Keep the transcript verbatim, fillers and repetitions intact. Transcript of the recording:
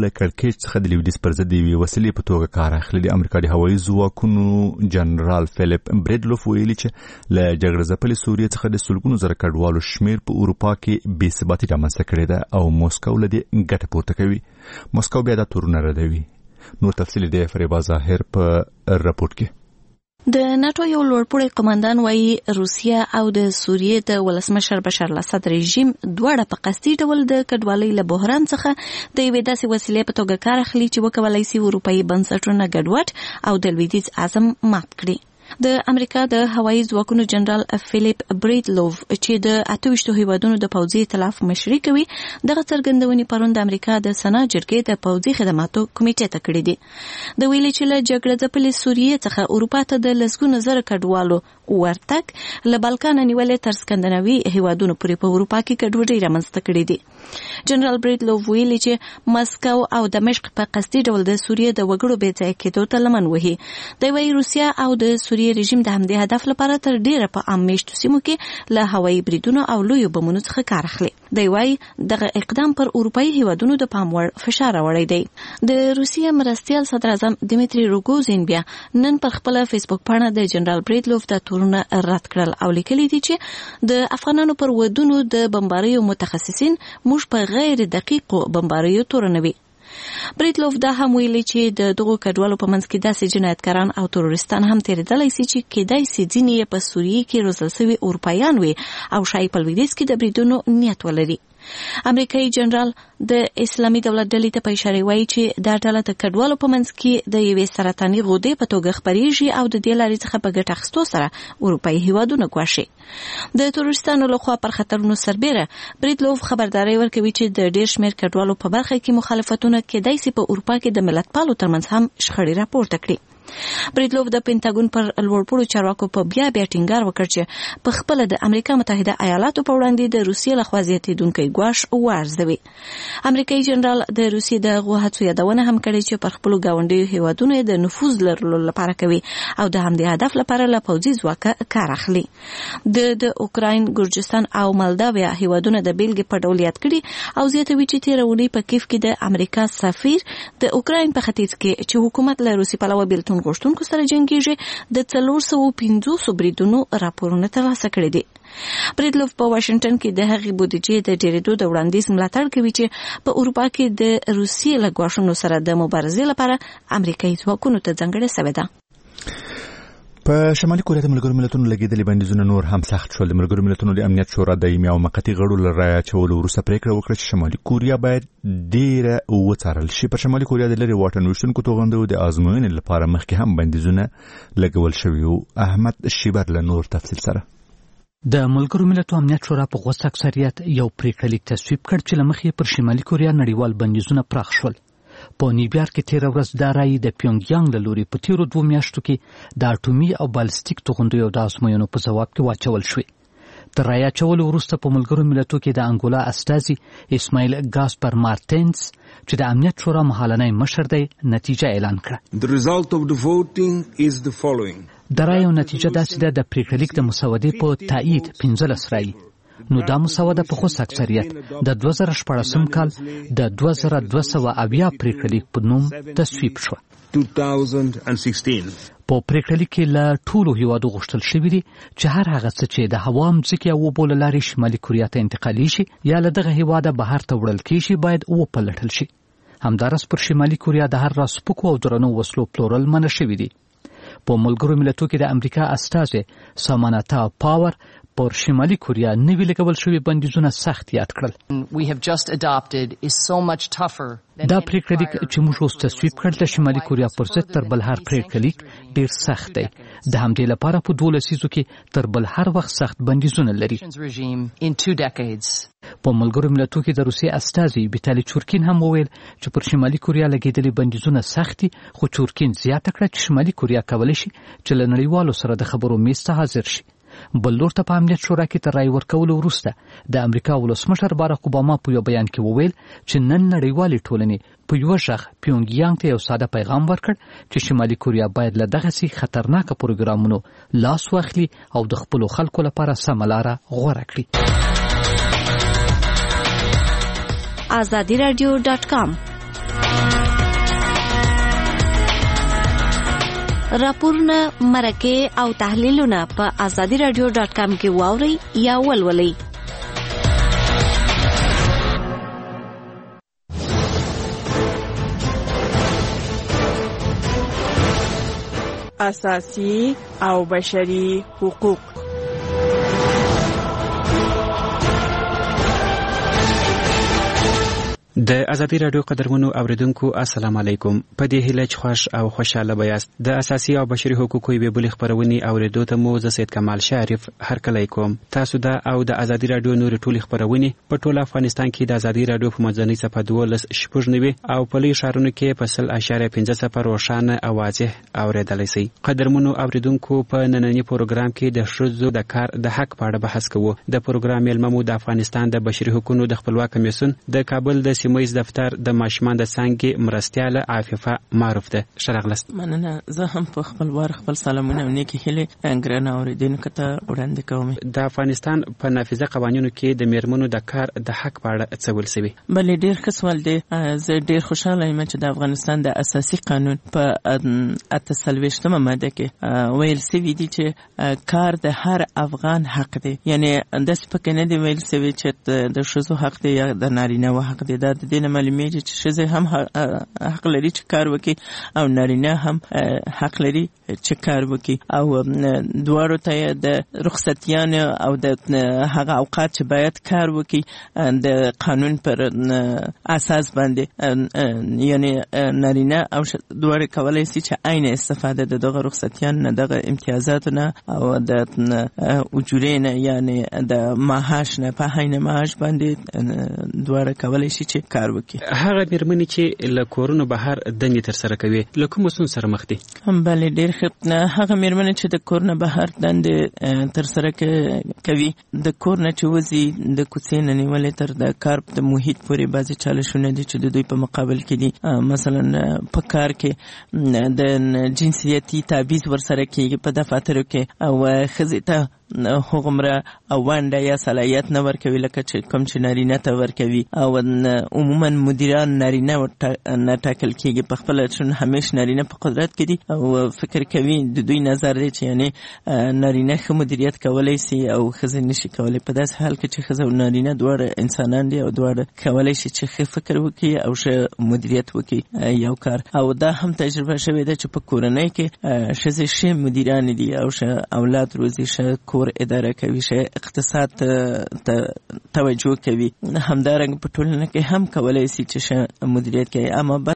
له کړکېچ څخه د لویدیځ پر ضد یوې وسیلې په توګه کار اخلي. د امریکا د هوایي ځواکونو جنرال فیلیپ بریډلوف ویلي چې له جګړه ځپلې سوریې څخه د سلګونو زره کډوالو شمیر په اروپا کې بې ثباتي رامنځته کړې ده او موسکو له دې ګټه پورته کوي. موسکو بیا دا تورونه ردوي. نور تفصیل دی فریبا ظاهر په راپورټ کې. د ناتو یو لوړپوړی قومندان وایي روسیه او د سوریې د ولسمشر بشار الاسد رژیم دواړه په قصدي ډول د کډوالۍ له بحران څخه د یوې داسې وسیلې په توګه کار اخلي چې وکولای شي اروپایي بنسټونه ګډوډ او د لویدیځ اعظم مات کړي. د امریکا د هوایي ځواکونو جنرال فیلیپ بریډلوف چې د اته ویشتو هیوادونو د پوځي ائتلاف مشري کوي دغه څرګندونې پرون د امریکا د سنا جرګې د پوځي خدماتو کمیټې ته کړې دي. د ویلي چې له جګړه ځپلې سوریې څخه اروپا ته د لسګونو زره کډوالو ورتګ له بالکان نیولې تر سکندناوي هیوادونو پورې په اروپا کې ګډوډي رامنځته کړې دي. جنرال بریډلوف ویلي چې مسکو او دمشق په قصدي ډول د سوریې د وګړو بې ځای کېدو ته لمن وهي. دوی وايي روسیه او د سوریې رژیم د همدې هدف لپاره تر ډیره په عام میشتو سیمو کې له هوایي بریدونو او لویو بمونو څخه کار اخلي. دوی وايي دغه اقدام پر اروپایي هیوادونو د پام وړ فشار راوړی دی. د روسیې مرستیال صدر اعظم دیمیتری روګوزین بیا نن پر خپل فیسبوک پاڼه د جنرال بریډلوف د تورونه رد کړل او لیکلي دي چې د افغانانو پر ودونو د بمباریو متخصصین موږ په غیر دقیقو بمباریو تورنوي. بریډلوف دا هم ویلي چې د دغو کډوالو په منځ کې داسې جنایتکاران او تروریستان هم تیریدلی شي چې کېدای شي ځینې یې په سوریې کې روزل شوي اروپایان وي او شاید په لویدیځ کې د بریدونو نیت ولري. امریکایي جنرال د اسلامي دولت ډلې ته په اشاره وایي چې دا ډله د کډوالو په منځ کې د یوې سرطاني غدې په توګه خپریږي او د دې لارې څخه په ګټه اخیستو سره اروپایي هیوادونه ګواښي. د تروریستانو لخوا پر خطرونو سربیره بریډلوف خبرداری ورکوي چې د ډیر شمېر کډوالو په برخه کې مخالفتونه کېدای شي په اروپا کې د ملتپالو ترمنځ هم شخړې راپورته کړي. بریډلوف د پینټاګون پر لوړپوړو چارواکو په بیا بیا ټینګار وکړ چې په خپل د امریکا متحده ایالاتو په وړاندې د روسیې لخوا زیاتېدونکی ګواښ وارزوي. امریکایي جنرال د روسیې د هغو هڅو یادونه هم کړې چې پر خپلو ګاونډیو هیوادونو د نفوذ لرلو لپاره کوي او د همدې هدف لپاره له پوځي ځواکه کار اخلي. د د اوکراین، ګورجستان او مالداویا هیوادونه د بیلګې په ډول یاد کړي او زیاتوي چې تېره اونۍ په کیف کې د امریکا سفیر د اوکراین په ختیځ کې چې حکومت له روسي پلوه بیلتون غوښتونکو سره جنګیږي د څلور سوه پنځوس بریدونو راپورونه ترلاسه کړي دي. بریډلوف په واشنگټن کې د هغې بودیجې د ډېرېدو د وړاندیز ملاتړ کوي چې په اروپا کې د روسیې له ګواښونو سره د مبارزې لپاره امریکایي ځواکونو ته ځانګړې شوې ده. په شمالي کوریا د ملګرو ملتونو لګېدلې بندیزونه نور هم سخت شول. د ملګرو ملتونو د امنیت شورا دایمي او موقتي غړو له رایې اچولو وروسته پریکړه وکړه چې شمالي کوریا باید ډېره وڅارل شي. پر شمالي کوریا د لرې واټن ویشتونکو توغندیو د ازموینې لپاره مخکې هم بندیزونه لګول شوي وو. احمد شیبر له نور تفصیل سره. د ملګرو ملتونو امنیت شورا په غوڅ اکثریت یو پریکړه لیک تصویب کړ چې له مخې پر شمالي کوریا نړیوال بندیزونه پراخ شول. په نیویارک کې تیره ورځ دا رایې د پیونګیانګ له لوري په تیرو دوو میاشتو کې د اټومي او بالستیک توغندیو د ازموینو په ځواب کې واچول شوې. تر رایې اچولو وروسته په ملګرو ملتونو کې د انګولا استازي اسماعیل ګاسپر مارټینز چې د امنیت شورا مهالنی مشر دی نتیجه اعلان کړه. The result of the voting is the following. د رایو نتیجه داسې ده د پریکړه لیک د مسودې په تایید پنځلس رایې. نو دا مسوده په خصوص اکثریت د دوه زره شپږم کال د دوه زره دوه سوه اویا پریکړه لیک په نوم تصویب شو. په پریکړه لیک کې له ټولو هیوادو غوښتل شوي دي چې هر هغه څه چې د هوا، مځکې او اوبو له لارې شمالي کوریا ته انتقالي شي یا له دغه هیواده بهر ته وړل کېږي باید وپلټل شي. همداراز پر شمالي کوریا د هر راز سپکو او درنو وسلو پلورل منع شوي دي. په ملګرو ملتونو کې د امریکا استازي سامانتا پاور پر شمالي کوریا نوي لګول شوي بندیزونه سخت یاد کړل. دا پریکړه لیک چې موږ اوس تصویب کړل د شمالي کوریا پر ضد تر بل هر پریکړه لیک ډېر سخت دی. د همدې لپاره په دوه لسیزو کې تر بل هر وخت سخت بندیزونه لري. په ملګرو ملتونو کې د روسیې استازي ویټالي چورکین هم وویل چې پر شمالي کوریا لګېدلې بندیزونه سخت دي، خو چورکین زیاته کړه چې شمالي کوریا کولی شي چې له نړیوالو سره د خبرو میز ته حاضر شي. بل لور ته په امنیت شورا کې تر رایې ورکولو وروسته د امریکا ولسمشر باراک اوباما په یو بیان کې وویل چې نن نړیوالې ټولنې په یوه غږ پیونګیانګ ته یو ساده پیغام ورکړ چې شمالي کوریا باید له دغسې خطرناکه پروګرامونو لاس واخلي او د خپلو خلکو لپاره سمه لاره غوره کړي. آزادي رادیو ډاټ کام راپورونه مرکه او تحلیلونه په آزادي رادیو ډاټ کام کې واورئ یا ولولئ. اساسي او بشري حقوق. د ازادي رادیو قدرمنو اوریدونکو السلام علیکم. په دې هیله چې خوش او خوشاله بیاست. د اساسي او بشري حقوقو یوې بلې خبرونې اوریدو ته مو زه سید کمال شریف هرکلی کوم. تاسو دا او د ازادي رادیو نور ټولې خبرونې په ټول افغانستان کې د ازادي رادیو په منځنۍ صفحه دولس شپږ نوي او په لوی ښارونو کې په سل اشاریه پنځه صفر روښانه او واضح اوریدلی شئ. قدرمنو اوریدونکو په نننی پروګرام کې د ښځو د کار د حق په اړه بحث کوو. د پروګرام میلمه مو د افغانستان د بشري حقوقو د خپلواک کمیسیون د کابل د سیمه‌ییز دفتر د ماشومان د څانګې مرستیاله عافیفه معروف ده. شرغلست مننه. زه هم په خپل وار خپل سلامونه ونیکي هلي انګران اوریدونکو ته وړاندې کوم. د افغانستان په نافذه قوانینو کې د میرمنو د کار د حق په اړه څه ویل شوي؟ بلې ډېر ښه سوال دی. زه ډېر خوشاله یم چې د افغانستان د اساسي قانون په اته څلوېښتمه ماده کې ویل شوي دي چې کار د هر افغان حق دی. یعنی داسې پکې نه دی ویل شوي چې د ښځو حق دی یا د نارینه حق دی. دا د دې نه معلومیږي چې ښځې هم حق لري چې کار وکړي او نارینه هم حق لري چې کار وکړي او دواړو ته د رخصتیانو او د هغه اوقات چې باید کار وکړي د قانون پر اساس باندې یعنی نارینه او دواړه کولای شي چې عین استفاده د دغه رخصتیانو نه دغه امتیازاتو نه او د اجورې نه یعنی د معاش نه په عین معاش باندې دواړه کولای شي چې کار وکړي. هغه میرمنې چې له کورونو بهر دندې ترسره کوي له کومو ستونزو سره مخ دي؟ بلې ډېر ښه. هغه میرمنې چې د کور نه بهر دندې ترسره کوي د کور نه چې وځي د کوڅې نه نیولې تر د کار د محیط پورې بعضې چالشونه دي چې د دوی په مقابل کې دي. مثلا په کار کې د جنسیتي تبعیض ورسره کېږي په دفاترو کې او ښځې ته هغومره ونډه یا صلاحیت نه ورکوي لکه چې کوم چې نارینه ته ورکوي او عموما مدیران نارینه نه ټاکل کېږي. په خپله چون همیش نارینه په قدرت کې دي او فکر کوي د دوی نظر دی چې یعنی نارینه ښه مدیریت کولی شي او ښځې نشي کولی. په داسې حال کې چې ښځه او نارینه دواړه انسانان دي او دواړه کولی شي چې ښه فکر وکړي او ښه مدیریت وکړي یو کار. او دا هم تجربه شوې ده چې په کورنۍ کې ښځې ښې مدیرانې دي او ښه اولاد روزي، ښه کور اداره کوي، ښه اقتصاد ته توجه کوي. همدارنګه په ټولنه کې هم کولی شي چې ښه مدیریت کوي. اما